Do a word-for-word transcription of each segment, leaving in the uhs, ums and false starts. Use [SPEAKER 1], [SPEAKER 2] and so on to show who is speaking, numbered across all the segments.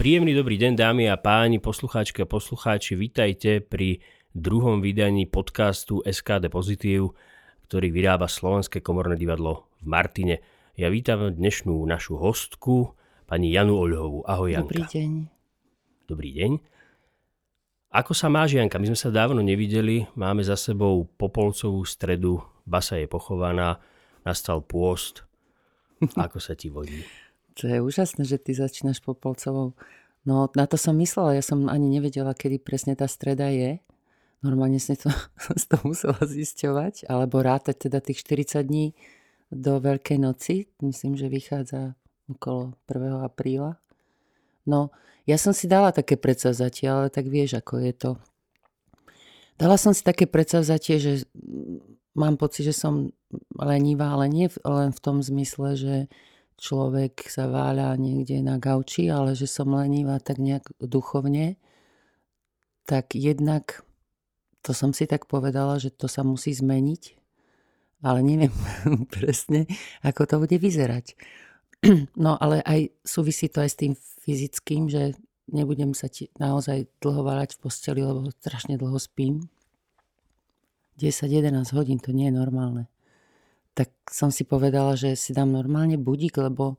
[SPEAKER 1] Príjemný dobrý deň, dámy a páni, poslucháčky a poslucháči, vítajte pri druhom vydaní podcastu es ká dé Pozitív, ktorý vyrába Slovenské komorné divadlo v Martine. Ja vítam dnešnú našu hostku, pani Janu Oľhovú. Ahoj, Janka.
[SPEAKER 2] Dobrý deň.
[SPEAKER 1] Dobrý deň. Ako sa máš, Janka? My sme sa dávno nevideli, máme za sebou Popolcovú stredu, basa je pochovaná, nastal pôst. Ako sa ti vodí?
[SPEAKER 2] To je úžasné, že ty začínaš Popolcovou. No na to som myslela, ja som ani nevedela, kedy presne tá streda je. Normálne som to, to musela zisťovať, alebo rátať teda tých štyridsať dní do Veľkej noci. Myslím, že vychádza okolo prvého apríla. No, ja som si dala také predsavzatie, ale tak vieš, ako je to. Dala som si také predsavzatie, že mám pocit, že som lenivá, ale nie len v tom zmysle, že človek sa váľa niekde na gauči, ale že som lenivá tak nejak duchovne, tak jednak to som si tak povedala, že to sa musí zmeniť, ale neviem presne, ako to bude vyzerať. No ale aj súvisí to aj s tým fyzickým, že nebudem sa ti naozaj dlho váľať v posteli, lebo strašne dlho spím. desať jedenásť hodín, to nie je normálne. Tak som si povedala, že si dám normálne budík, lebo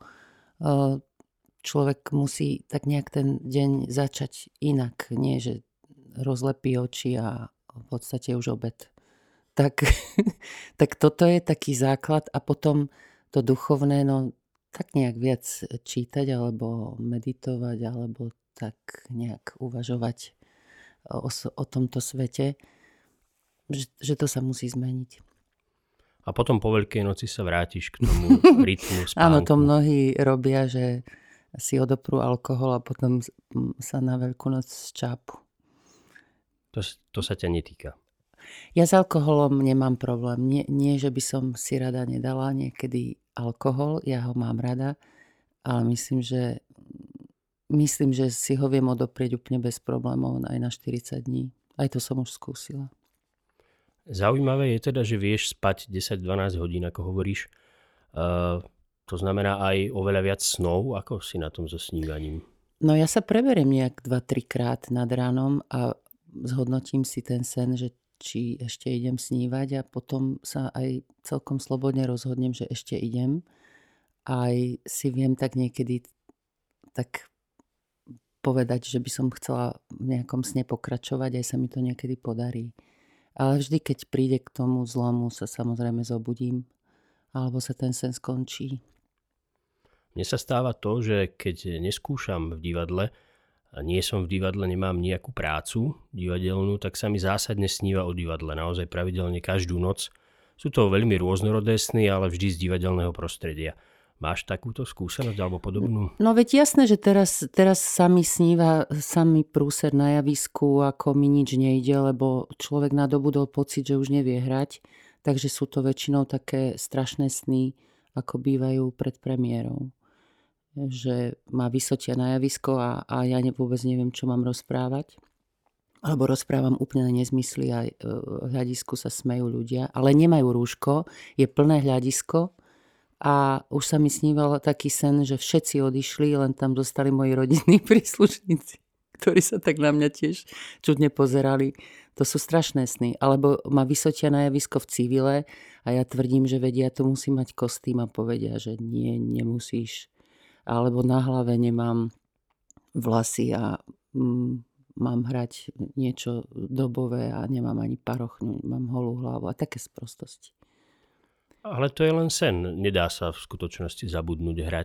[SPEAKER 2] človek musí tak nejak ten deň začať inak. Nie, že rozlepí oči a v podstate už obed. Tak, tak toto je taký základ a potom to duchovné, no tak nejak viac čítať alebo meditovať alebo tak nejak uvažovať o, o tomto svete, že, že to sa musí zmeniť.
[SPEAKER 1] A potom po Veľkej noci sa vrátiš k tomu rytmu spánku.
[SPEAKER 2] Áno, to mnohí robia, že si odoprú alkohol a potom sa na Veľkú noc ščápu.
[SPEAKER 1] To, to sa ťa netýka.
[SPEAKER 2] Ja s alkoholom nemám problém. Nie, nie, že by som si rada nedala niekedy alkohol, ja ho mám rada, ale myslím, že myslím, že si ho viem odoprieť úplne bez problémov aj na štyridsať dní. Aj to som už skúsila.
[SPEAKER 1] Zaujímavé je teda, že vieš spať desať dvanásť hodín, ako hovoríš. Uh, to znamená aj oveľa viac snov. Ako si na tom so snívaním?
[SPEAKER 2] No ja sa preberiem nejak dva tri krát nad ránom a zhodnotím si ten sen, že či ešte idem snívať a potom sa aj celkom slobodne rozhodnem, že ešte idem. Aj si viem tak niekedy tak povedať, že by som chcela v nejakom sne pokračovať, aj sa mi to niekedy podarí. Ale vždy, keď príde k tomu zlomu, sa samozrejme zobudím, alebo sa ten sen skončí.
[SPEAKER 1] Mne sa stáva to, že keď neskúšam v divadle, a nie som v divadle, nemám nejakú prácu divadelnú, tak sa mi zásadne sníva o divadle. Naozaj pravidelne každú noc. Sú to veľmi rôznorodé sny, ale vždy z divadelného prostredia. Máš takúto skúsenosť alebo podobnú?
[SPEAKER 2] No veď jasné, že teraz, teraz sa mi sníva samý prúser na javisku, ako mi nič nejde, lebo človek nadobudol pocit, že už nevie hrať. Takže sú to väčšinou také strašné sny, ako bývajú pred premiérou. Že ma vysotia na javisko a, a ja ne, vôbec neviem, čo mám rozprávať. Alebo rozprávam úplne nezmysly a v hľadisku sa smejú ľudia. Ale nemajú rúško, je plné hľadisko. A už sa mi sníval taký sen, že všetci odišli, len tam zostali moji rodinní príslušníci, ktorí sa tak na mňa tiež čudne pozerali. To sú strašné sny. Alebo ma vysotia na javisko v civile a ja tvrdím, že vedia, to musí mať kostým a povedia, že nie, nemusíš. Alebo na hlave nemám vlasy a mm, mám hrať niečo dobové a nemám ani parochňu, mám holú hlavu a také sprostosti.
[SPEAKER 1] Ale to je len sen. Nedá sa v skutočnosti zabudnúť hrať.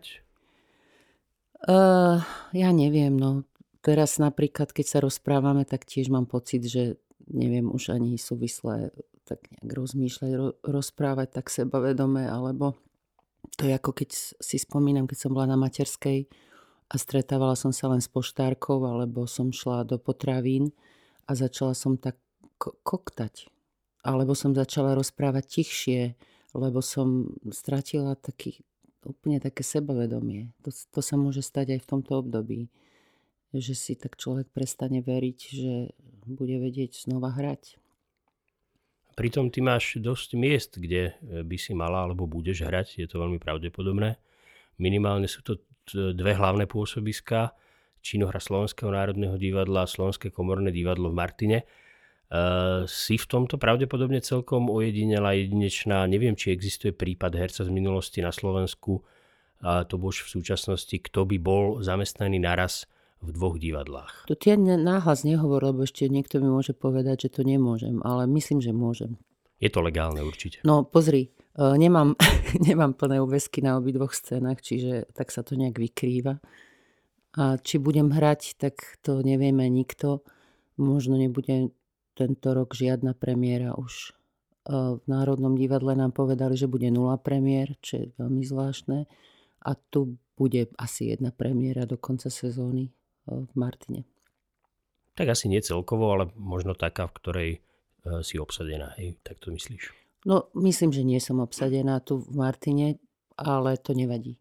[SPEAKER 2] Uh, ja neviem, no. Teraz napríklad, keď sa rozprávame, tak tiež mám pocit, že neviem už ani súvisle tak nejak rozmýšľať, ro- rozprávať tak sebavedome, alebo to je ako keď si spomínam, keď som bola na materskej a stretávala som sa len s poštárkou, alebo som šla do potravín a začala som tak ko- koktať. Alebo som začala rozprávať tichšie, lebo som stratila taký, úplne také sebavedomie. To, to sa môže stať aj v tomto období. Že si tak človek prestane veriť, že bude vedieť znova hrať.
[SPEAKER 1] Pritom ty máš dosť miest, kde by si mala alebo budeš hrať. Je to veľmi pravdepodobné. Minimálne sú to dve hlavné pôsobiská. činohra Slovenského národného divadla a Slovenské komorné divadlo v Martine. Uh, si v tomto pravdepodobne celkom ojedinelá, jedinečná. Neviem, či existuje prípad herca z minulosti na Slovensku, a to bož v súčasnosti, kto by bol zamestnaný naraz v dvoch divadlách.
[SPEAKER 2] To ti náhlas nehovor, lebo ešte niekto mi môže povedať, že to nemôžem, ale myslím, že môžem.
[SPEAKER 1] Je to legálne určite.
[SPEAKER 2] No pozri, uh, nemám, nemám plné úväzky na obidvoch scénach, čiže tak sa to nejak vykrýva. A či budem hrať, tak to nevieme nikto. Možno nebude tento rok žiadna premiéra už. V Národnom divadle nám povedali, že bude nula premiér, čo je veľmi zvláštne. A tu bude asi jedna premiéra do konca sezóny v Martine.
[SPEAKER 1] Tak asi nie celkovo, ale možno taká, v ktorej si obsadená. Hej, tak to myslíš?
[SPEAKER 2] No, myslím, že nie som obsadená tu v Martine, ale to nevadí.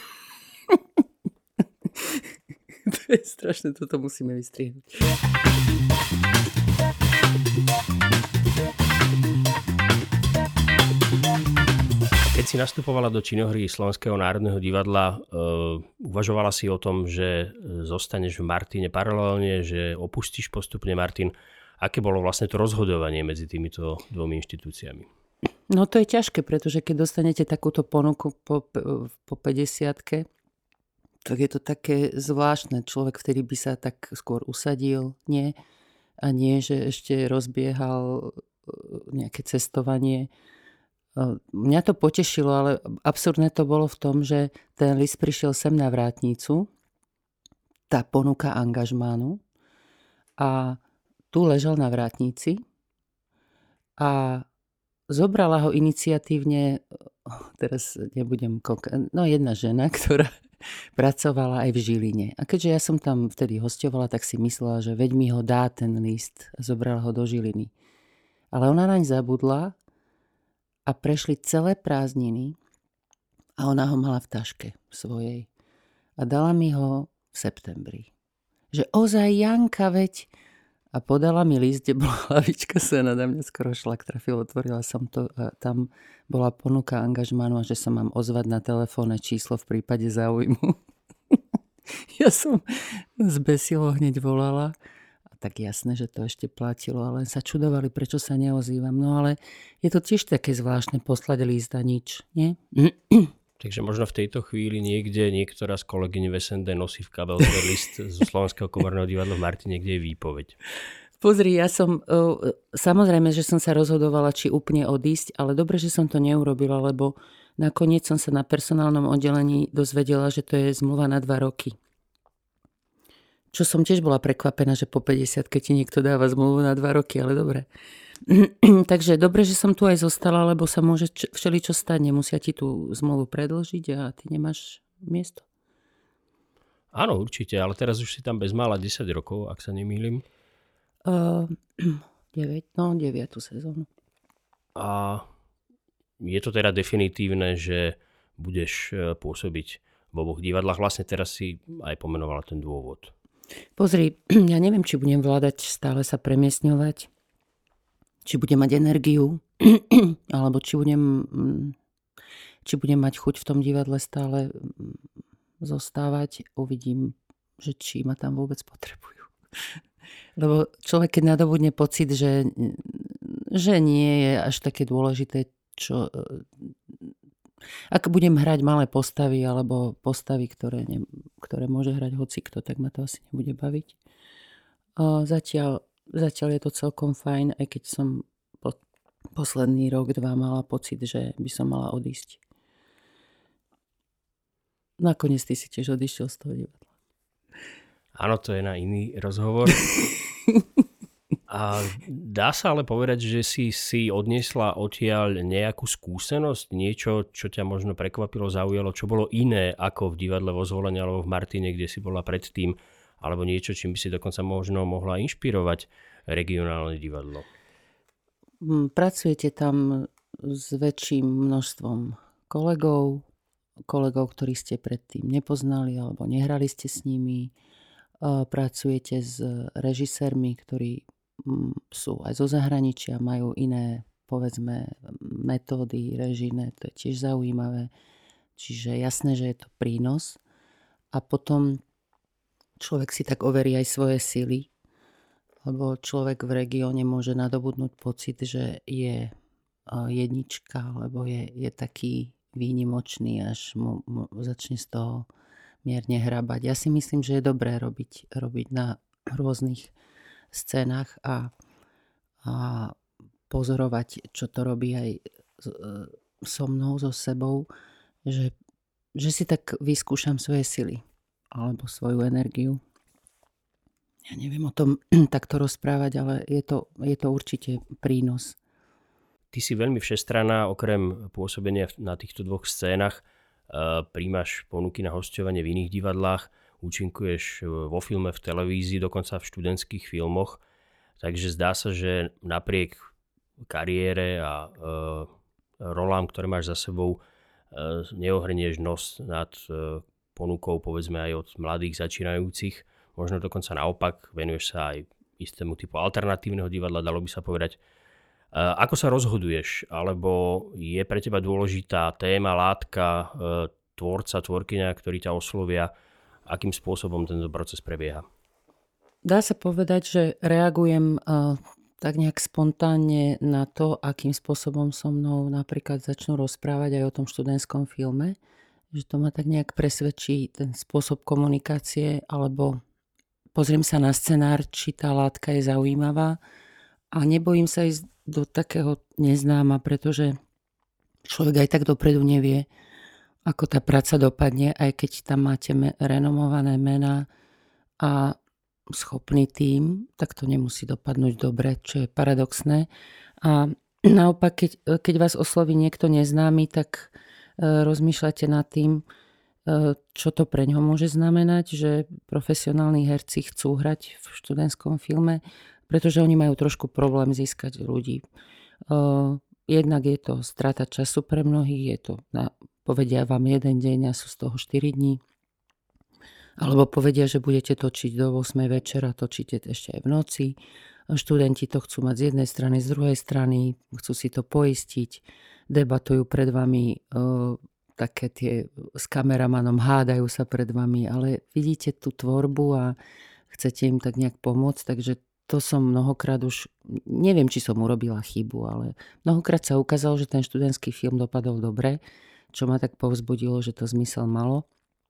[SPEAKER 2] To je strašné, toto musíme vystrihnúť.
[SPEAKER 1] Keď si nastupovala do činohry Slovenského národného divadla, uh, uvažovala si o tom, že zostaneš v Martine paralelne, že opustíš postupne Martin. Aké bolo vlastne to rozhodovanie medzi týmito dvomi inštitúciami?
[SPEAKER 2] No to je ťažké, pretože keď dostanete takúto ponuku po, po päťdesiatke, tak je to také zvláštne. Človek vtedy by sa tak skôr usadil, nie? A nie, že ešte rozbiehal nejaké cestovanie. Mňa to potešilo, ale absurdné to bolo v tom, že ten list prišiel sem na vrátnicu, tá ponuka angažmánu, a tu ležal na vrátnici a zobrala ho iniciatívne, teraz nebudem konkrétne, no jedna žena, ktorá pracovala aj v Žiline. A keďže ja som tam vtedy hosťovala, tak si myslela, že veď mi ho dá ten list a zobrala ho do Žiliny. Ale ona naň zabudla a prešli celé prázdniny a ona ho mala v taške svojej. A dala mi ho v septembri. Že ozaj Janka, veď. A podala mi list, kde bola hlavička sena, na mňa skoro šlak trafil, otvorila som to a tam bola ponuka angažmánu a že sa mám ozvať na telefónne číslo v prípade záujmu. Ja som zbesilo hneď volala. A tak jasné, že to ešte platilo, ale sa čudovali, prečo sa neozývam. No ale je to tiež také zvláštne poslať list a nič, nie?
[SPEAKER 1] Takže možno v tejto chvíli niekde niektorá z kolegyň v es en dé nosí v kabelke list zo Slovenského komorného divadla v Martine, kde je výpoveď.
[SPEAKER 2] Pozri, ja som, samozrejme, že som sa rozhodovala, či úplne odísť, ale dobre, že som to neurobila, lebo nakoniec som sa na personálnom oddelení dozvedela, že to je zmluva na dva roky. Čo som tiež bola prekvapená, že po päťdesiatke ti niekto dáva zmluvu na dva roky, ale dobre. Takže dobre, že som tu aj zostala, lebo sa môže všeličo stať. Nemusia ti tú zmluvu predĺžiť a ty nemáš miesto.
[SPEAKER 1] Áno, určite, ale teraz už si tam bezmála desať rokov, ak sa nemýlim.
[SPEAKER 2] Uh, deväť, no deviatu sezónu.
[SPEAKER 1] A je to teda definitívne, že budeš pôsobiť v oboch divadlách. Vlastne teraz si aj pomenovala ten dôvod.
[SPEAKER 2] Pozri, ja neviem, či budem vládať stále sa premiestňovať, či budem mať energiu, alebo či budem, či budem mať chuť v tom divadle stále zostávať. Uvidím, že či ma tam vôbec potrebujú. Lebo človek, keď nadobudne pocit, že, že nie je až také dôležité, čo, ak budem hrať malé postavy, alebo postavy, ktoré, ne, ktoré môže hrať hocikto, tak ma to asi nebude baviť. Zatiaľ Zatiaľ je to celkom fajn, aj keď som po posledný rok, dva mala pocit, že by som mala odísť. Nakoniec ty si tiež odišiel z toho divadla.
[SPEAKER 1] Áno, to je na iný rozhovor. A dá sa ale povedať, že si si odniesla odtiaľ nejakú skúsenosť, niečo, čo ťa možno prekvapilo, zaujalo, čo bolo iné ako v divadle vo Zvolení alebo v Martine, kde si bola predtým, alebo niečo, čím by si dokonca možno mohla inšpirovať regionálne divadlo?
[SPEAKER 2] Pracujete tam s väčším množstvom kolegov, kolegov, ktorých ste predtým nepoznali alebo nehrali ste s nimi. Pracujete s režisérmi, ktorí sú aj zo zahraničia, majú iné, povedzme, metódy režijné, to je tiež zaujímavé. Čiže jasné, že je to prínos. A potom človek si tak overí aj svoje sily, lebo človek v regióne môže nadobudnúť pocit, že je jednička, lebo je, je taký výnimočný, až mu, mu začne z toho mierne hrabať. Ja si myslím, že je dobré robiť, robiť na rôznych scénach a, a pozorovať, čo to robí aj so mnou, so sebou, že, že si tak vyskúšam svoje sily alebo svoju energiu. Ja neviem o tom takto rozprávať, ale je to, je to určite prínos.
[SPEAKER 1] Ty si veľmi všestranná, okrem pôsobenia na týchto dvoch scénach, príjmaš ponuky na hosťovanie v iných divadlách, účinkuješ vo filme, v televízii, dokonca v študentských filmoch. Takže zdá sa, že napriek kariére a e, rolám, ktoré máš za sebou, e, neohrnieš nos nad e, ponukou, povedzme aj od mladých začínajúcich. Možno dokonca naopak, venuješ sa aj istému typu alternatívneho divadla, dalo by sa povedať. E, ako sa rozhoduješ? Alebo je pre teba dôležitá téma, látka, e, tvorca, tvorkyňa, ktorí ťa oslovia? Akým spôsobom tento proces prebieha?
[SPEAKER 2] Dá sa povedať, že reagujem uh, tak nejak spontánne na to, akým spôsobom so mnou napríklad začnú rozprávať aj o tom študentskom filme. Že to ma tak nejak presvedčí ten spôsob komunikácie, alebo pozriem sa na scenár, či tá látka je zaujímavá a nebojím sa ísť do takého neznáma, pretože človek aj tak dopredu nevie, ako tá práca dopadne, aj keď tam máte renomované mená a schopný tím, tak to nemusí dopadnúť dobre, čo je paradoxné. A naopak, keď, keď vás osloví niekto neznámy, tak e, rozmýšľate nad tým, e, čo to pre ňoho môže znamenať, že profesionálni herci chcú hrať v študentskom filme, pretože oni majú trošku problém získať ľudí. E, jednak je to strata času pre mnohých, je to, na, povedia vám jeden deň a sú z toho štyri dní. Alebo povedia, že budete točiť do ôsmej večera, točíte ešte aj v noci. Študenti to chcú mať z jednej strany, z druhej strany, chcú si to poistiť, debatujú pred vami, e, také tie s kameramanom, hádajú sa pred vami, ale vidíte tú tvorbu a chcete im tak nejak pomôcť, takže to som mnohokrát už, neviem, či som urobila chybu, ale mnohokrát sa ukázalo, že ten študentský film dopadol dobre, čo ma tak povzbudilo, že to zmysel malo.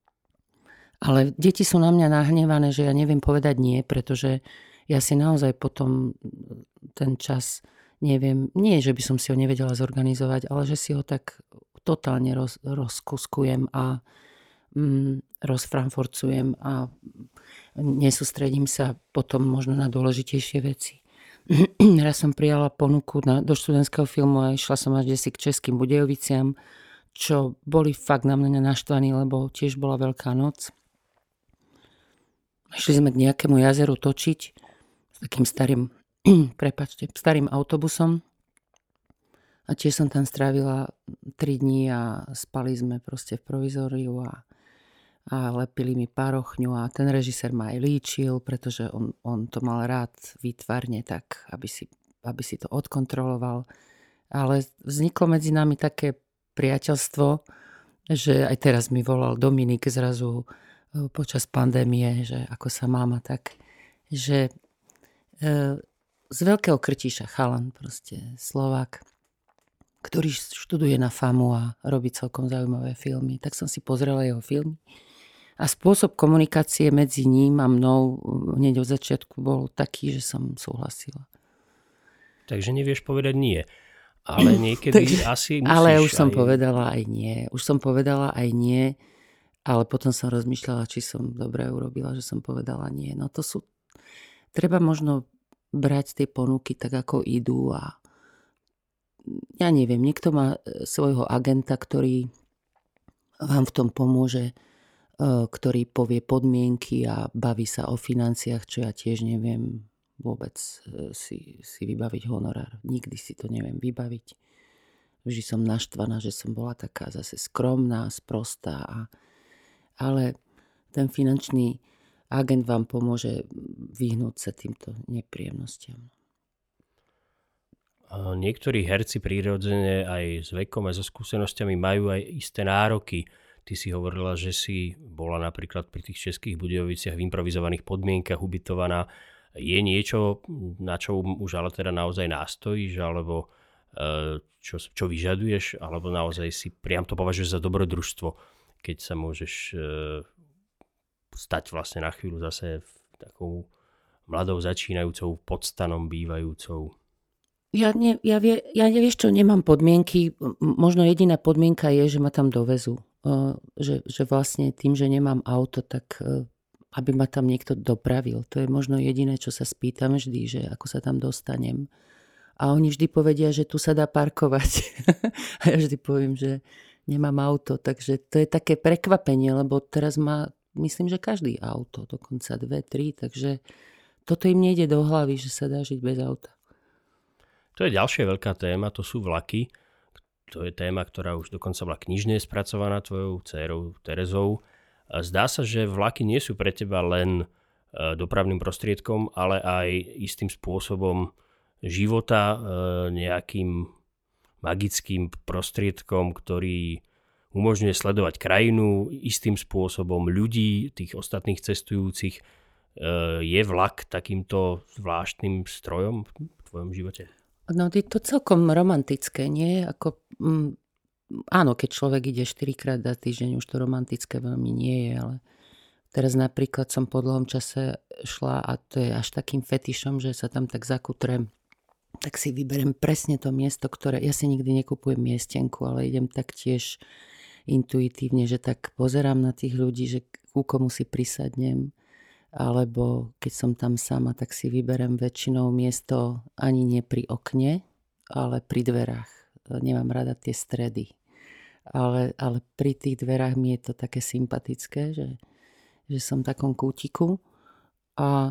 [SPEAKER 2] Ale deti sú na mňa nahnevané, že ja neviem povedať nie, pretože ja si naozaj potom ten čas neviem, nie že by som si ho nevedela zorganizovať, ale že si ho tak totálne roz, rozkuskujem a mm, rozfranforcujem a nesústredím sa potom možno na dôležitejšie veci. Raz som prijala ponuku na, do študentského filmu a išla som až desi k Českým Budejoviciam, čo boli fakt na mňa naštvaní, lebo tiež bola Veľká noc. Išli sme k nejakému jazeru točiť s takým starým, prepáčte, starým autobusom a tiež som tam strávila tri dní a spali sme proste v provizóriu a, a lepili mi parochňu a ten režisér ma aj líčil, pretože on, on to mal rád výtvarne tak, aby si, aby si to odkontroloval. Ale vzniklo medzi nami také priateľstvo, že aj teraz mi volal Dominik zrazu počas pandémie, že ako sa mám a tak, že e, z Veľkého Krtíša chalan, proste Slovák, ktorý študuje na FAMu a robí celkom zaujímavé filmy, tak som si pozrela jeho filmy a spôsob komunikácie medzi ním a mnou hneď od začiatku bol taký, že som súhlasila.
[SPEAKER 1] Takže nevieš povedať nie. Ale niekedy Takže, asi musíš.
[SPEAKER 2] Ale už som
[SPEAKER 1] aj... povedala
[SPEAKER 2] aj nie. Už som povedala aj nie. Ale potom som rozmýšľala, či som dobre urobila, že som povedala nie. No to sú... Treba možno brať tie ponuky tak, ako idú a ja neviem, niekto má svojho agenta, ktorý vám v tom pomôže, ktorý povie podmienky a baví sa o financiách, čo ja tiež neviem vôbec si, si vybaviť honorár. Nikdy si to neviem vybaviť. Vždy som naštvaná, že som bola taká zase skromná, sprostá a ale ten finančný agent vám pomôže vyhnúť sa týmto nepríjemnostiam.
[SPEAKER 1] Niektorí herci prirodzene aj s vekom, aj so skúsenosťami majú aj isté nároky Ty si hovorila, že si bola napríklad pri tých Českých Budějoviciach v improvizovaných podmienkach ubytovaná. Je niečo, na čo už ale teda naozaj nástojíš, alebo čo, čo vyžaduješ, alebo naozaj si priam to považuješ za dobrodružstvo, keď sa môžeš stať vlastne na chvíľu zase takou mladou začínajúcou podstanom bývajúcou?
[SPEAKER 2] Ja, nie, ja, vie, ja nevieš čo, nemám podmienky. Možno jediná podmienka je, že ma tam dovezú. Že, že vlastne tým, že nemám auto, tak aby ma tam niekto dopravil. To je možno jediné, čo sa spýtam vždy, že ako sa tam dostanem. A oni vždy povedia, že tu sa dá parkovať. A ja vždy poviem, že nemám auto. Takže to je také prekvapenie, lebo teraz má, myslím, že každý auto, dokonca dve, tri. Takže toto im nejde do hlavy, že sa dá žiť bez auta.
[SPEAKER 1] To je ďalšia veľká téma, to sú vlaky. To je téma, ktorá už dokonca bola knižne spracovaná tvojou dcérou Terezou. Zdá sa, že vlaky nie sú pre teba len dopravným prostriedkom, ale aj istým spôsobom života, nejakým magickým prostriedkom, ktorý umožňuje sledovať krajinu, istým spôsobom ľudí, tých ostatných cestujúcich. Je vlak takýmto zvláštnym strojom v tvojom živote?
[SPEAKER 2] No je to celkom romantické, nie? Ako, mm, áno, keď človek ide štyrikrát za týždeň, už to romantické veľmi nie je, ale teraz napríklad som po dlhom čase šla a to je až takým fetišom, že sa tam tak zakutrem, tak si vyberiem presne to miesto, ktoré, ja si nikdy nekupujem miestenku, ale idem tak tiež intuitívne, že tak pozerám na tých ľudí, že ku komu si prisadnem. Alebo keď som tam sama, tak si vyberem väčšinou miesto ani nie pri okne, ale pri dverách. Nemám rada tie stredy. Ale, ale pri tých dverách mi je to také sympatické, že, že som v takom kútiku. A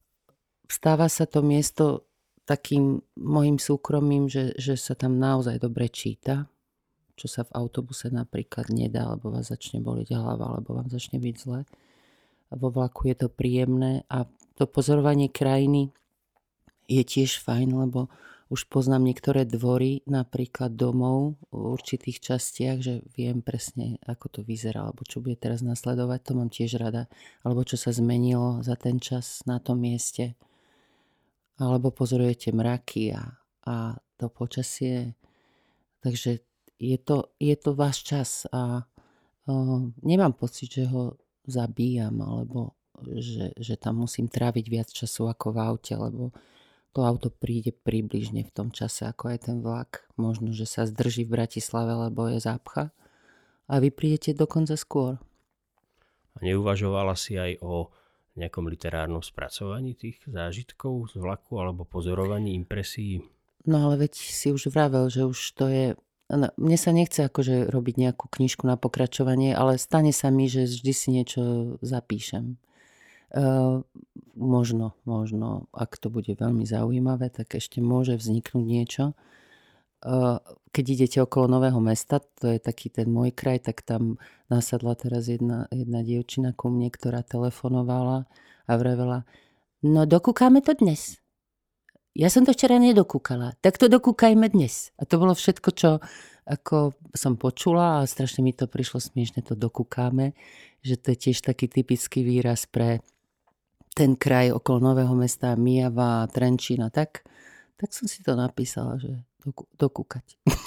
[SPEAKER 2] stáva sa to miesto takým mojim súkromím, že, že sa tam naozaj dobre číta, čo sa v autobuse napríklad nedá, alebo vás začne boliť hlava, alebo vám začne byť zle. Vo vlaku je to príjemné a to pozorovanie krajiny je tiež fajn, lebo už poznám niektoré dvory, napríklad domov v určitých častiach, že viem presne, ako to vyzerá, alebo čo bude teraz nasledovať, to mám tiež rada, alebo čo sa zmenilo za ten čas na tom mieste. Alebo pozorujete mraky a, a to počasie. Takže je to, je to váš čas a uh, nemám pocit, že ho zabíjam, alebo že, že tam musím tráviť viac času ako v aute, lebo to auto príde približne v tom čase, ako aj ten vlak. Možno, že sa zdrží v Bratislave, lebo je zápcha a vy prídete dokonca skôr.
[SPEAKER 1] A neuvažovala si aj o nejakom literárnom spracovaní tých zážitkov z vlaku alebo pozorovaní impresií?
[SPEAKER 2] No ale veď si už vravel, že už to je... Mne sa nechce akože robiť nejakú knižku na pokračovanie, ale stane sa mi, že vždy si niečo zapíšem. Uh, možno, možno, ak to bude veľmi zaujímavé, tak ešte môže vzniknúť niečo. Uh, keď idete okolo Nového Mesta, to je taký ten môj kraj, tak tam nasadla teraz jedna, jedna dievčina ku mne, ktorá telefonovala a vravela, no dokúkame to dnes. Ja som to včera nedokúkala, tak to dokúkajme dnes. A to bolo všetko, čo ako som počula a strašne mi to prišlo smiešne, to dokúkame, že to je tiež taký typický výraz pre ten kraj okolo Nového Mesta, Myjava, Trenčína, tak, tak som si to napísala, že dokú, dokúkať.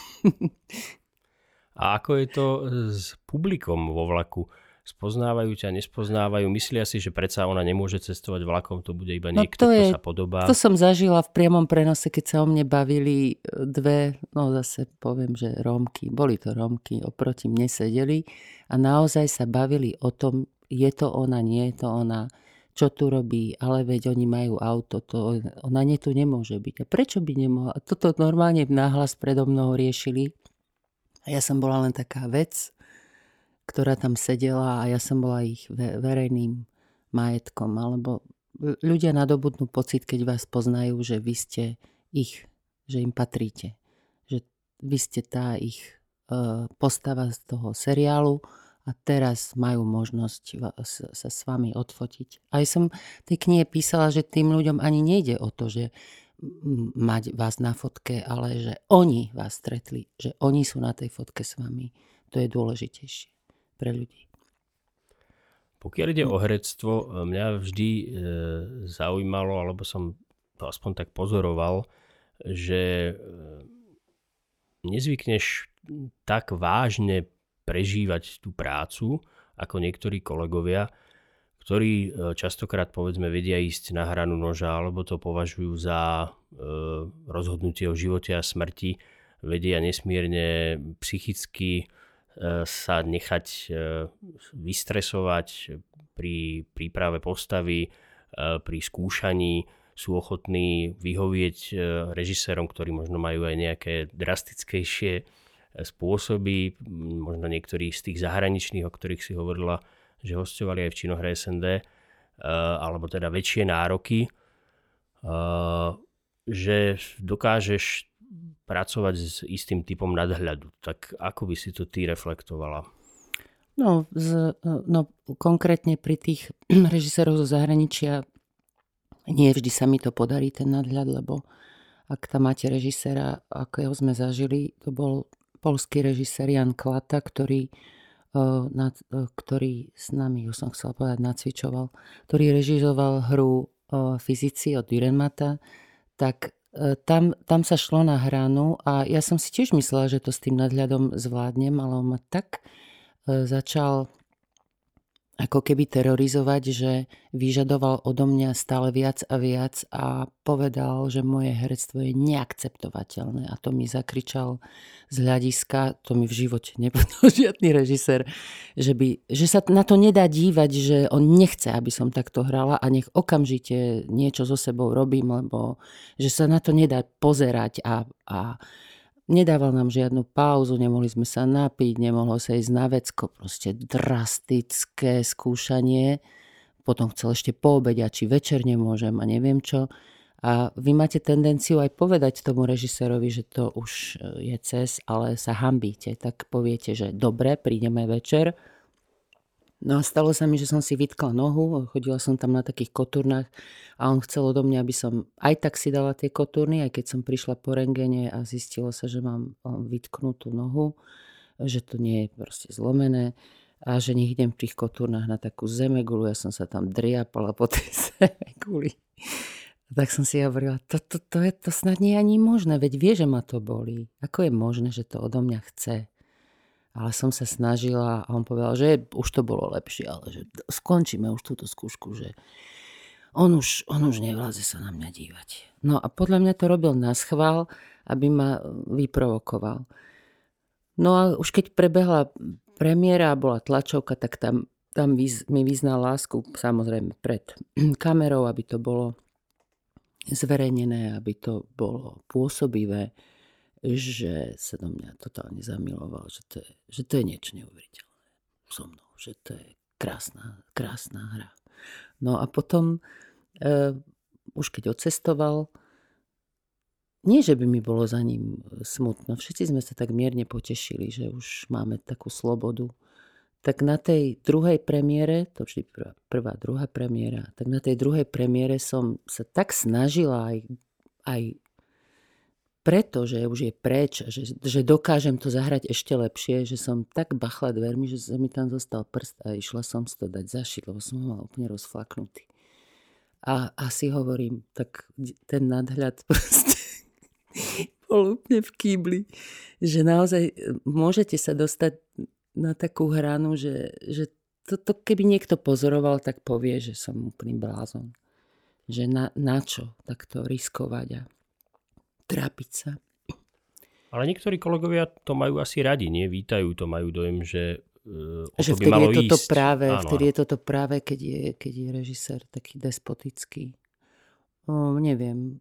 [SPEAKER 1] A ako je to s publikom vo vlaku? Spoznávajú ťa, nespoznávajú? Myslia si, že predsa ona nemôže cestovať vlakom, to bude iba niekto, no kto sa podobá?
[SPEAKER 2] To som zažila v priamom prenose, keď sa o mne bavili dve, no zase poviem, že Rómky. Boli to Rómky, oproti mne sedeli a naozaj sa bavili o tom, je to ona, nie je to ona, čo tu robí, ale veď oni majú auto, to, ona nie tu nemôže byť. A prečo by nemohla? Toto normálne nahlas predo mnou riešili. A ja som bola len taká vec, ktorá tam sedela a ja som bola ich verejným majetkom. Alebo ľudia nadobudnú pocit, keď vás poznajú, že vy ste ich, že im patríte. Že vy ste tá ich uh, postava z toho seriálu a teraz majú možnosť sa s vami odfotiť. Aj som tej knihe písala, že tým ľuďom ani nejde o to, že mať vás na fotke, ale že oni vás stretli, že oni sú na tej fotke s vami. To je dôležitejšie. pre ľudí.
[SPEAKER 1] Pokiaľ ide o herectvo, mňa vždy e, zaujímalo, alebo som to aspoň tak pozoroval, že e, nezvykneš tak vážne prežívať tú prácu, ako niektorí kolegovia, ktorí častokrát povedzme vedia ísť na hranu noža, alebo to považujú za e, rozhodnutie o živote a smrti, vedia nesmierne psychicky sa nechať vystresovať pri príprave postavy, pri skúšaní, sú ochotní vyhovieť režisérom, ktorí možno majú aj nejaké drastickejšie spôsoby, možno niektorí z tých zahraničných, o ktorých si hovorila, že hosťovali aj v činohre es en dé, alebo teda väčšie nároky, že dokážeš pracovať s istým typom nadhľadu. Tak ako by si to ty reflektovala?
[SPEAKER 2] No, z, no konkrétne pri tých režisérov zo zahraničia nie vždy sa mi to podarí, ten nadhľad, lebo ak tam máte režiséra, akého sme zažili, to bol poľský režisér Jan Klata, ktorý, nad, ktorý s nami, už som chcela povedať, nacvičoval, ktorý režizoval hru Fyzici od Dürrenmatta, tak Tam, tam sa šlo na hranu a ja som si tiež myslela, že to s tým nadhľadom zvládnem, ale on ma tak e, začal ako keby terorizovať, že vyžadoval odo mňa stále viac a viac a povedal, že moje herectvo je neakceptovateľné a to mi zakričal z hľadiska, to mi v živote nepovedal žiadny režisér, že, by, že sa na to nedá dívať, že on nechce, aby som takto hrala a nech okamžite niečo so sebou robím, lebo že sa na to nedá pozerať a, a nedával nám žiadnu pauzu, nemohli sme sa napiť, nemohlo sa ísť na vecko, proste drastické skúšanie. Potom chcel ešte poobediať, či večer nemôžem a neviem čo. A vy máte tendenciu aj povedať tomu režisérovi, že to už je cez, ale sa hanbíte. Tak poviete, že dobre, prídeme večer. No a stalo sa mi, že som si vytkla nohu, chodila som tam na takých kotúrnach a on chcel odo mňa, aby som aj tak si dala tie kotúrny, aj keď som prišla po rentgene a zistilo sa, že mám vytknutú nohu, že to nie je proste zlomené a že nech idem v tých kotúrnach na takú zemegulu. Ja som sa tam driapala po tej zemeguli. Tak som si hovorila, to, to, to, je, to snad nie je ani možné, veď vie, že ma to bolí. Ako je možné, že to odo mňa chce? Ale som sa snažila a on povedal, že už to bolo lepšie, ale že skončíme už túto skúšku, že on už, on už nevláze sa na mňa dívať. No a podľa mňa to robil naschvál, aby ma vyprovokoval. No a už keď prebehla premiéra a bola tlačovka, tak tam, tam mi vyznal lásku, samozrejme pred kamerou, aby to bolo zverejnené, aby to bolo pôsobivé, že sa do mňa totálne zamiloval, že to je, že to je niečo neuveriteľné so mnou, že to je krásna, krásna hra. No a potom, e, už keď odcestoval, nie, že by mi bolo za ním smutno, všetci sme sa tak mierne potešili, že už máme takú slobodu. Tak na tej druhej premiére, to vždy prvá, prvá druhá premiéra, tak na tej druhej premiére som sa tak snažila aj, aj preto, že už je preč, že, že dokážem to zahrať ešte lepšie, že som tak bachla dvermi, že sa mi tam zostal prst a išla som si to dať zašiť, lebo som ho mal úplne rozflaknutý. A, a si hovorím, tak ten nadhľad proste bol úplne v kýbli, že naozaj môžete sa dostať na takú hranu, že, že to, to keby niekto pozoroval, tak povie, že som úplný blázon. Že na, na čo takto riskovať a trápiť sa. Ale
[SPEAKER 1] niektorí kolegovia to majú asi radi, nie? Vítajú to, majú dojem, že uh, o
[SPEAKER 2] že
[SPEAKER 1] to by malo
[SPEAKER 2] je toto
[SPEAKER 1] ísť.
[SPEAKER 2] Práve,
[SPEAKER 1] áno,
[SPEAKER 2] vtedy
[SPEAKER 1] áno.
[SPEAKER 2] je toto práve, keď je, keď je režisér taký despotický. O, neviem.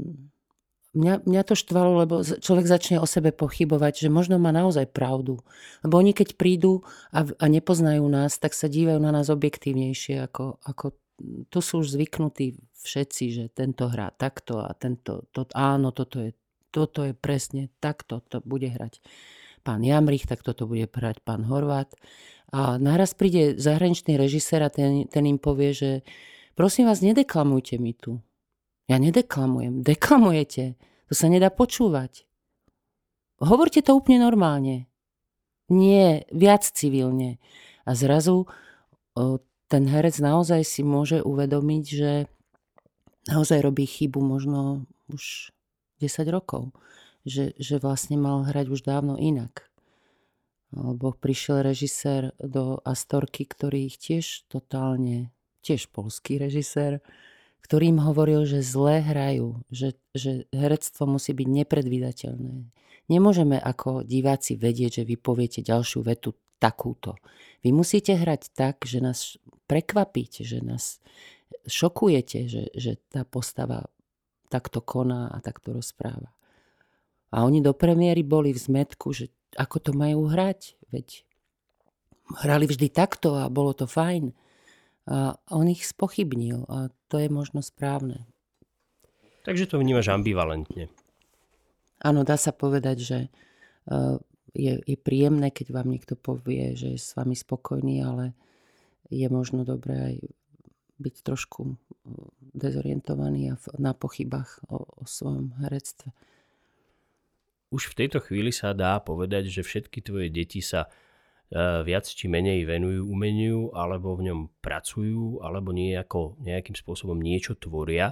[SPEAKER 2] Mňa, mňa to štvalo, lebo človek začne o sebe pochybovať, že možno má naozaj pravdu. Lebo oni keď prídu a, a nepoznajú nás, tak sa dívajú na nás objektívnejšie, ako, ako tu sú už zvyknutí všetci, že tento hrá takto a tento, to, áno, toto je, toto je presne takto, to bude hrať pán Jamrich, tak toto bude hrať pán Horvát. A naraz príde zahraničný režisér a ten, ten im povie, že prosím vás, nedeklamujte mi tu. Ja nedeklamujem, deklamujete. To sa nedá počúvať. Hovorte to úplne normálne. Nie, viac civilne. A zrazu o, ten herec naozaj si môže uvedomiť, že naozaj robí chybu možno už desať rokov. Že, že vlastne mal hrať už dávno inak. Alebo prišiel režisér do Astorky, ktorý ich tiež totálne, tiež poľský režisér, ktorý im hovoril, že zle hrajú, že, že herectvo musí byť nepredvídateľné. Nemôžeme ako diváci vedieť, že vy poviete ďalšiu vetu takúto. Vy musíte hrať tak, že nás prekvapíte, že nás šokujete, že, že tá postava takto koná a takto rozpráva. A oni do premiéry boli v zmätku, že ako to majú hrať. Veď hrali vždy takto a bolo to fajn. A on ich spochybnil a to je možno správne.
[SPEAKER 1] Takže to vnímaš ambivalentne.
[SPEAKER 2] Áno, dá sa povedať, že je, je príjemné, keď vám niekto povie, že je s vami spokojný, ale je možno dobré aj byť trošku dezorientovaný a na pochybách o, o svojom herectve.
[SPEAKER 1] Už v tejto chvíli sa dá povedať, že všetky tvoje deti sa viac či menej venujú umeniu, alebo v ňom pracujú, alebo nejako, nejakým spôsobom niečo tvoria.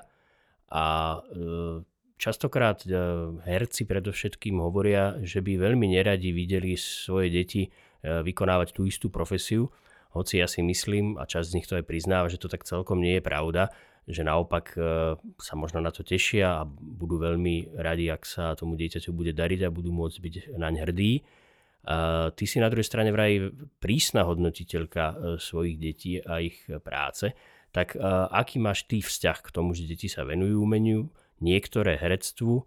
[SPEAKER 1] A častokrát herci predovšetkým hovoria, že by veľmi neradi videli svoje deti vykonávať tú istú profesiu, hoci ja si myslím, a časť z nich to aj priznáva, že to tak celkom nie je pravda, že naopak sa možno na to tešia a budú veľmi radi, ak sa tomu dieťaťu bude dariť a budú môcť byť naň hrdí. A ty si na druhej strane vraj prísna hodnotiteľka svojich detí a ich práce. Tak aký máš ty vzťah k tomu, že deti sa venujú umeniu, niektoré herectvu,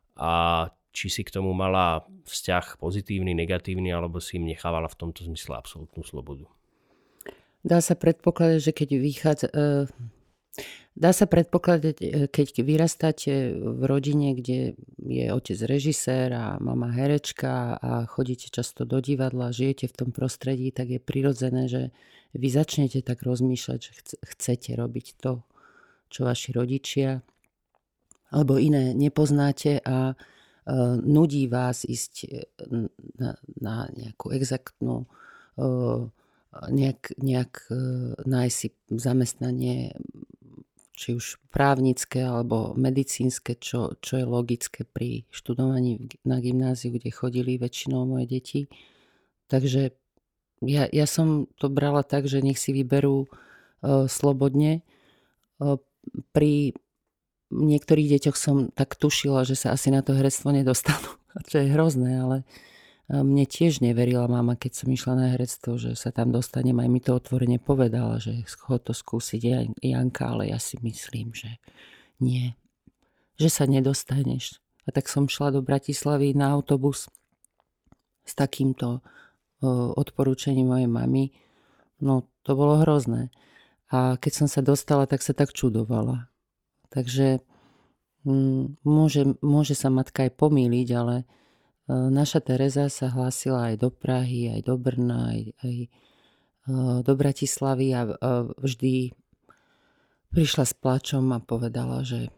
[SPEAKER 1] a či si k tomu mala vzťah pozitívny, negatívny, alebo si im nechávala v tomto zmysle absolútnu slobodu?
[SPEAKER 2] Dá sa predpokladať, že keď vychádza... Uh... Dá sa predpokladať, keď vyrastáte v rodine, kde je otec režisér a mama herečka a chodíte často do divadla, žijete v tom prostredí, tak je prirodzené, že vy začnete tak rozmýšľať, že chcete robiť to, čo vaši rodičia alebo iné nepoznáte a uh, nudí vás ísť na, na nejakú exaktnú uh, nejak, nejak uh, nájsť si zamestnanie, či už právnické alebo medicínske, čo, čo je logické pri študovaní na gymnáziu, kde chodili väčšinou moje deti. Takže ja, ja som to brala tak, že nech si vyberú uh, slobodne. Uh, pri niektorých deťoch som tak tušila, že sa asi na to herectvo nedostanú. Čo je hrozné, ale mne tiež neverila mama, keď som išla na herectvo, že sa tam dostanem. Aj mi to otvorene povedala, že chod to skúsiť, Janka, ale ja si myslím, že nie. Že sa nedostaneš. A tak som šla do Bratislavy na autobus s takýmto odporúčaním mojej mamy. No, to bolo hrozné. A keď som sa dostala, tak sa tak čudovala. Takže mm, môže, môže sa matka aj pomýliť, ale naša Tereza sa hlásila aj do Prahy, aj do Brna, aj, aj do Bratislavy a vždy prišla s plačom a povedala, že,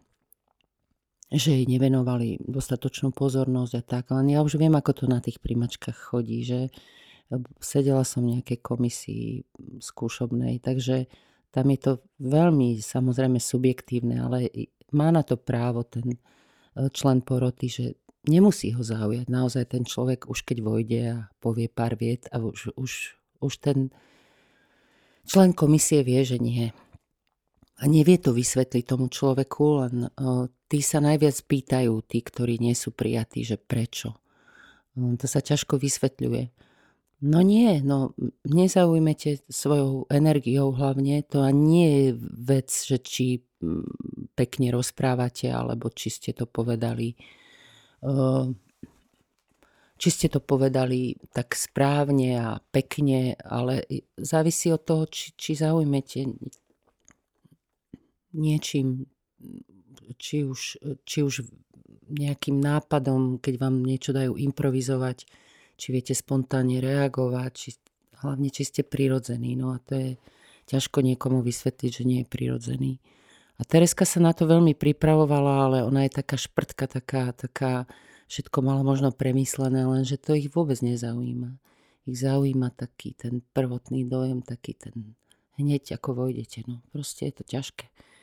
[SPEAKER 2] že jej nevenovali dostatočnú pozornosť a tak. Len ja už viem, ako to na tých primačkách chodí, že sedela som v nejakej komisii skúšobnej, takže tam je to veľmi samozrejme subjektívne, ale má na to právo ten člen poroty, že nemusí ho zaujať. Naozaj ten človek už keď vojde a povie pár viet a už, už, už ten člen komisie vie, že nie. A nevie to vysvetliť tomu človeku, len o, tí sa najviac pýtajú, tí, ktorí nie sú prijatí, že prečo. O, to sa ťažko vysvetľuje. No nie, no nezaujmete svojou energiou hlavne, to a nie je vec, že či pekne rozprávate, alebo či ste to povedali či ste to povedali tak správne a pekne, ale závisí od toho, či, či zaujmete niečím, či už, či už nejakým nápadom, keď vám niečo dajú improvizovať, či viete spontánne reagovať, či, hlavne či ste prirodzení. No a to je ťažko niekomu vysvetliť, že nie je prirodzený. A Tereska sa na to veľmi pripravovala, ale ona je taká šprtka, taká, taká všetko mala možno premyslené, lenže to ich vôbec nezaujíma. ich zaujíma taký ten prvotný dojem, taký ten hneď ako vojdete. No proste je to ťažké.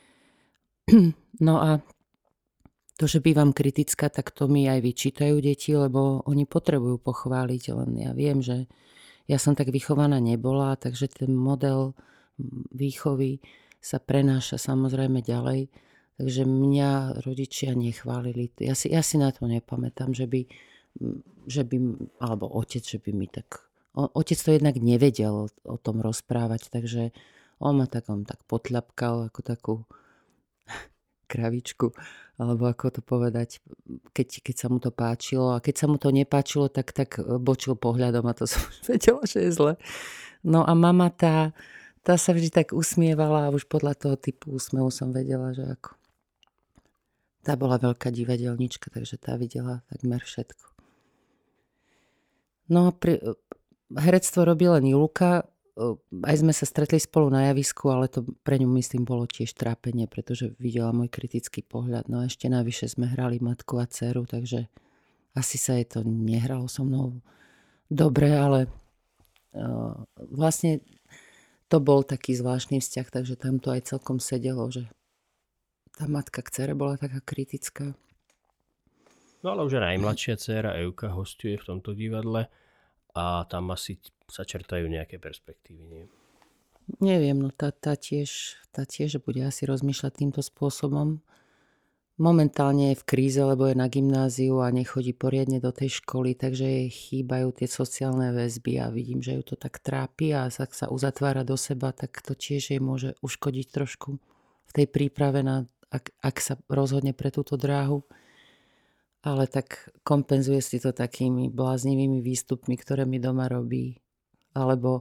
[SPEAKER 2] No a to, že bývam kritická, tak to mi aj vyčítajú deti, lebo oni potrebujú pochváliť, len ja viem, že ja som tak vychovaná nebola, takže ten model výchovy sa prenáša samozrejme ďalej. Takže mňa rodičia nechválili. Ja si, ja si na to nepamätám, že by, že by, alebo otec, že by mi tak... Otec to jednak nevedel o tom rozprávať, takže on ma tak, on tak potľapkal ako takú kravičku, alebo ako to povedať, keď, keď sa mu to páčilo. A keď sa mu to nepáčilo, tak, tak bočil pohľadom a to som vedela, že je zle. No a mama tá, tá sa vždy tak usmievala a už podľa toho typu úsmevu som vedela, že ako... Tá bola veľká divadelníčka, takže tá videla takmer všetko. No a pri, herectvo robil len Julka. Aj sme sa stretli spolu na javisku, ale to pre ňu myslím bolo tiež trápenie, pretože videla môj kritický pohľad. No a ešte navyše sme hrali matku a dceru, takže asi sa jej to nehralo so mnou dobre, ale uh, vlastne to bol taký zvláštny vzťah, takže tam to aj celkom sedelo, že tá matka k dcere bola taká kritická.
[SPEAKER 1] No ale už aj najmladšia dcéra Euka hostuje v tomto divadle a tam asi sa čertajú nejaké perspektívy, nie?
[SPEAKER 2] Neviem, no tá, tá, tiež, tá tiež bude asi rozmýšľať týmto spôsobom. Momentálne je v kríze, lebo je na gymnáziu a nechodí poriadne do tej školy, takže jej chýbajú tie sociálne väzby a vidím, že ju to tak trápi a ak sa uzatvára do seba, tak to tiež jej môže uškodiť trošku v tej príprave, na, ak, ak sa rozhodne pre túto dráhu. Ale tak kompenzuje si to takými bláznivými výstupmi, ktoré mi doma robí. Alebo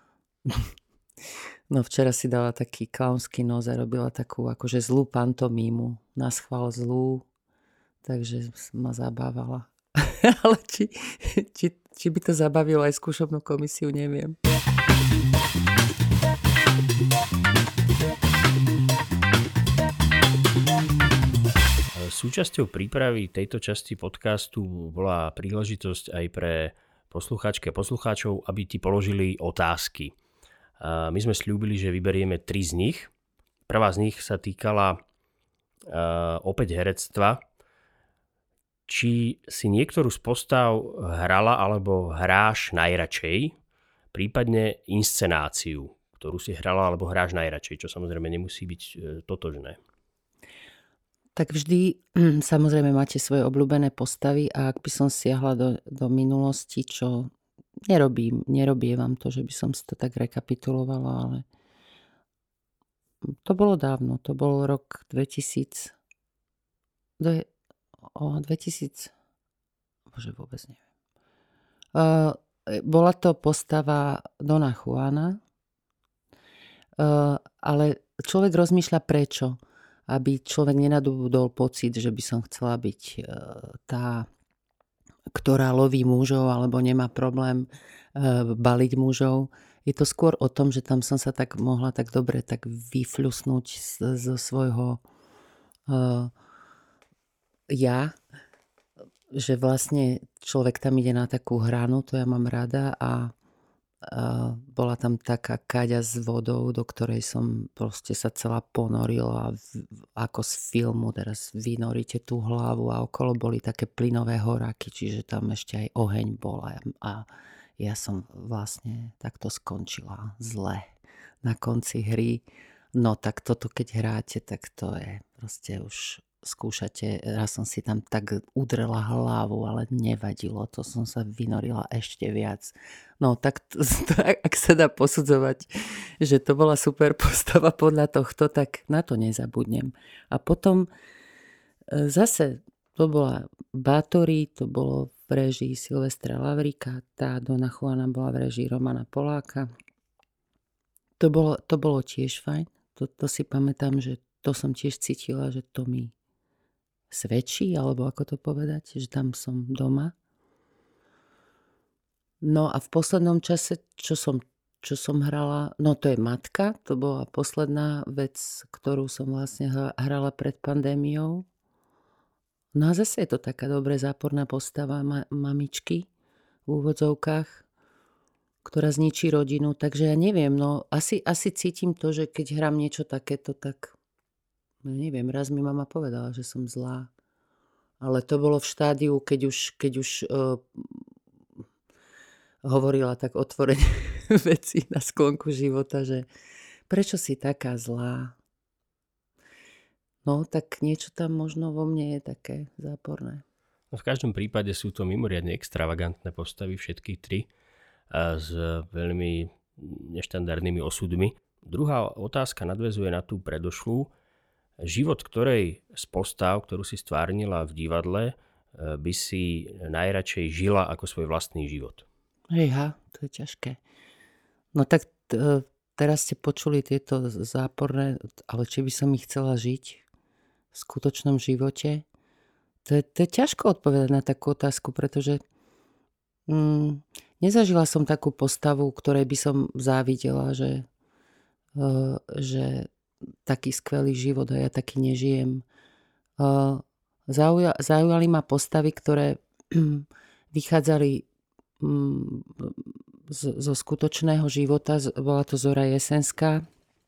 [SPEAKER 2] no včera si dala taký klaunský nos a robila takú akože zlú pantomímu. Naschvál zlú. Takže ma zabávala. Ale či, či, či by to zabavilo aj skúšobnú komisiu, neviem.
[SPEAKER 1] Súčasťou prípravy tejto časti podcastu bola príležitosť aj pre poslucháčky a poslucháčov, aby ti položili otázky. My sme sľúbili, že vyberieme tri z nich. Prvá z nich sa týkala opäť herectva. Či si niektorú z postav hrala alebo hráš najradšej, prípadne inscenáciu, ktorú si hrala alebo hráš najradšej, čo samozrejme nemusí byť totožné.
[SPEAKER 2] Tak vždy samozrejme máte svoje obľúbené postavy a ak by som siahla do, do minulosti, čo nerobím, nerobievam to, že by som si to tak rekapitulovala, ale to bolo dávno, to bol rok dvetisíc, do, o, dvetisíc, bože vôbec neviem. Uh, bola to postava Dona Juana, uh, ale človek rozmýšľa prečo. Aby človek nenadobudol pocit, že by som chcela byť tá, ktorá loví mužov alebo nemá problém baliť mužov. Je to skôr o tom, že tam som sa tak mohla tak dobre tak vyfľusnúť zo svojho uh, ja, že vlastne človek tam ide na takú hranu, to ja mám rada a Uh, bola tam taká kaďa s vodou, do ktorej som proste sa celá ponorila v, ako z filmu, teraz vynoríte tú hlavu a okolo boli také plynové horáky, čiže tam ešte aj oheň bol a, a ja som vlastne takto skončila zle na konci hry. No tak toto keď hráte, tak to je proste už skúšate, raz som si tam tak udrela hlavu, ale nevadilo, to som sa vynorila ešte viac. No tak to, to, ak sa dá posudzovať, že to bola super postava podľa tohto, tak na to nezabudnem. A potom zase to bola Bátory, to bolo v réžii Silvestra Lavrika, tá Dona Juana bola v réžii Romana Poláka. To bolo, to bolo tiež fajn, to, to si pamätám, že to som tiež cítila, že to mi svedčí, alebo ako to povedať, že tam som doma. No a v poslednom čase, čo som, čo som hrala, no to je Matka, to bola posledná vec, ktorú som vlastne hrala pred pandémiou. No a zase je to taká dobre záporná postava ma- mamičky v úvodzovkách. ktorá zničí rodinu. Takže ja neviem, no asi, asi cítim to, že keď hrám niečo takéto, tak no neviem, raz mi mama povedala, že som zlá. Ale to bolo v štádiu, keď už, keď už uh, hovorila tak otvorene veci na sklonku života, že prečo si taká zlá? No, tak niečo tam možno vo mne je také záporné.
[SPEAKER 1] No, v každom prípade sú to mimoriadne extravagantné postavy, všetky tri, a s veľmi neštandardnými osudmi. Druhá otázka nadväzuje na tú predošlú. Život ktorej z postav, ktorú si stvárnila v divadle, by si najradšej žila ako svoj vlastný život?
[SPEAKER 2] Hejha, to je ťažké. No tak t- teraz ste počuli tieto záporné, ale či by som ich chcela žiť v skutočnom živote? To je, to je ťažko odpovedať na takú otázku, pretože mm, nezažila som takú postavu, ktorej by som závidela, že, uh, že taký skvelý život a ja taký nežijem. Uh, zauja, zaujali ma postavy, ktoré vychádzali um, z, zo skutočného života. Bola to Zora Jesenská,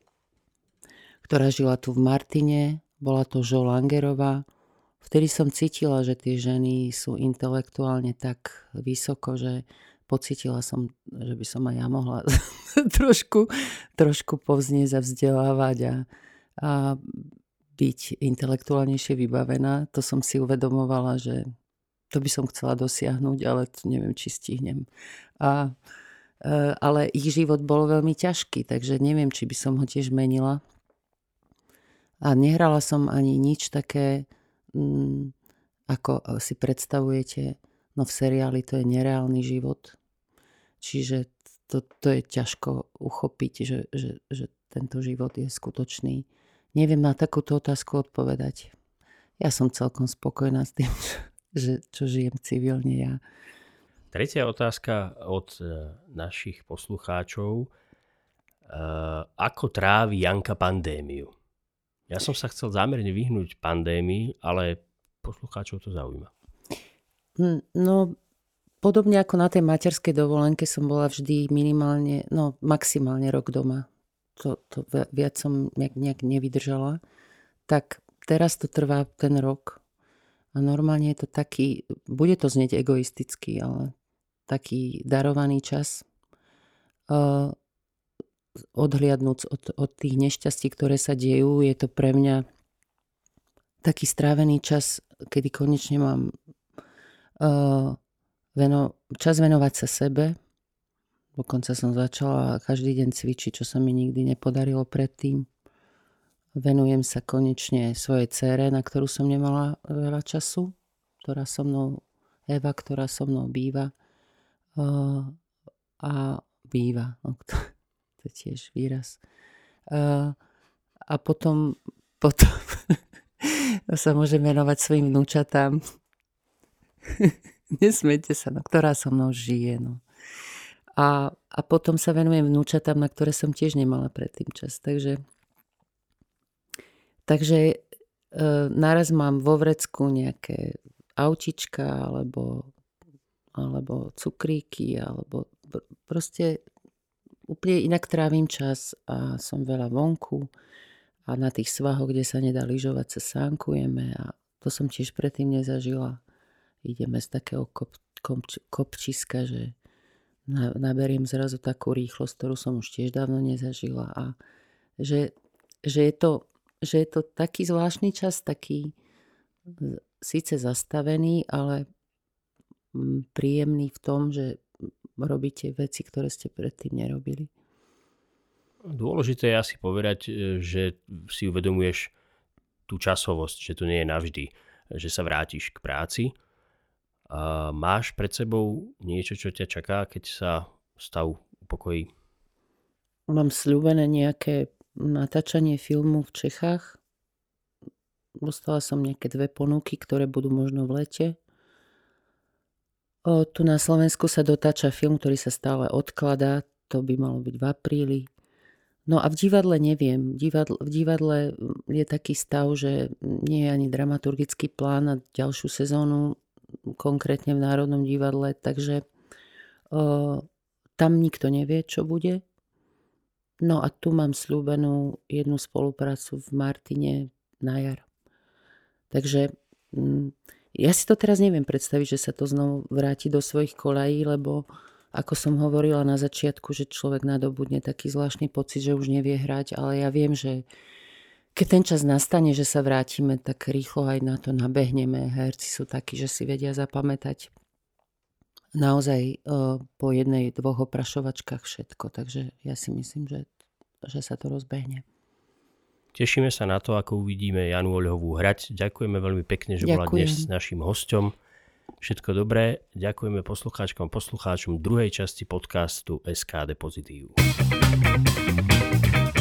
[SPEAKER 2] ktorá žila tu v Martine. Bola to Jo Langerová. Vtedy som cítila, že tie ženy sú intelektuálne tak vysoko, že pocítila som, že by som aj ja mohla trošku, trošku povzniesť a vzdelávať a, a byť intelektuálnejšie vybavená. To som si uvedomovala, že to by som chcela dosiahnuť, ale to neviem, či stihnem. A, ale ich život bol veľmi ťažký, takže neviem, či by som ho tiež menila. A nehrala som ani nič také, mm, ako si predstavujete, no v seriáli to je nereálny život. Čiže to, to je ťažko uchopiť, že, že, že tento život je skutočný. Neviem na takúto otázku odpovedať. Ja som celkom spokojná s tým, že čo žijem civilne ja.
[SPEAKER 1] Tretia otázka od našich poslucháčov. Ako trávi Janka pandémiu? Ja som sa chcel zámerne vyhnúť pandémii, ale poslucháčov to zaujíma.
[SPEAKER 2] No, podobne ako na tej materskej dovolenke som bola vždy minimálne, no maximálne rok doma. To, to viac som nejak, nejak nevydržala. Tak teraz to trvá ten rok. A normálne je to taký, bude to znieť egoisticky, ale taký darovaný čas. Uh, odhliadnúť od, od tých nešťastí, ktoré sa dejú, je to pre mňa taký strávený čas, kedy konečne mám uh, veno, čas venovať sa sebe. Dokonca som začala každý deň cvičiť, čo sa mi nikdy nepodarilo predtým. Venujem sa konečne svojej dcére, na ktorú som nemala veľa času, ktorá so mnou, Eva, ktorá so mnou býva. Uh, a býva, no, to, to je tiež výraz. Uh, a potom, potom sa môžem venovať svojim vnúčatám. Nesmejte sa, no, ktorá so mnou žije. No. A, a potom sa venujem vnúčatám, na ktoré som tiež nemala predtým čas. Takže, takže e, naraz mám vo vrecku nejaké autička, alebo, alebo cukríky, alebo proste úplne inak trávim čas a som veľa vonku a na tých svahoch, kde sa nedá lyžovať, sa sánkujeme a to som tiež predtým nezažila. Ideme z takého kop, kop, kopčiska, že na, naberiem zrazu takú rýchlosť, ktorú som už tiež dávno nezažila a že, že, je, to, že je to taký zvláštny čas, taký síce zastavený, ale príjemný v tom, že robíte veci, ktoré ste predtým nerobili.
[SPEAKER 1] Dôležité je asi povedať, že si uvedomuješ tú časovosť, že to nie je navždy, že sa vrátiš k práci. A máš pred sebou niečo, čo ťa čaká, keď sa stav upokojí?
[SPEAKER 2] Mám sľúbené nejaké natáčanie filmu v Čechách. Dostala som nejaké dve ponuky, ktoré budú možno v lete. O, tu na Slovensku sa dotáča film, ktorý sa stále odkladá. To by malo byť v apríli. No a v divadle neviem. Divadle, v divadle je taký stav, že nie je ani dramaturgický plán na ďalšiu sezónu, konkrétne v Národnom divadle. Takže o, tam nikto nevie, čo bude. No a tu mám sľúbenú jednu spoluprácu v Martine na jar. Takže ja si to teraz neviem predstaviť, že sa to znovu vráti do svojich koľají, lebo ako som hovorila na začiatku, že človek nadobudne taký zvláštny pocit, že už nevie hrať, ale ja viem, že keď ten čas nastane, že sa vrátime, tak rýchlo aj na to nabehneme. Herci sú takí, že si vedia zapamätať naozaj po jednej, dvoch oprašovačkách všetko. Takže ja si myslím, že, že sa to rozbehne.
[SPEAKER 1] Tešíme sa na to, ako uvidíme Janu Oľhovú hrať. Ďakujeme veľmi pekne, že Ďakujem. bola dnes našim hosťom. Všetko dobré. Ďakujeme poslucháčkom a poslucháčom druhej časti podcastu es ká Depozitív.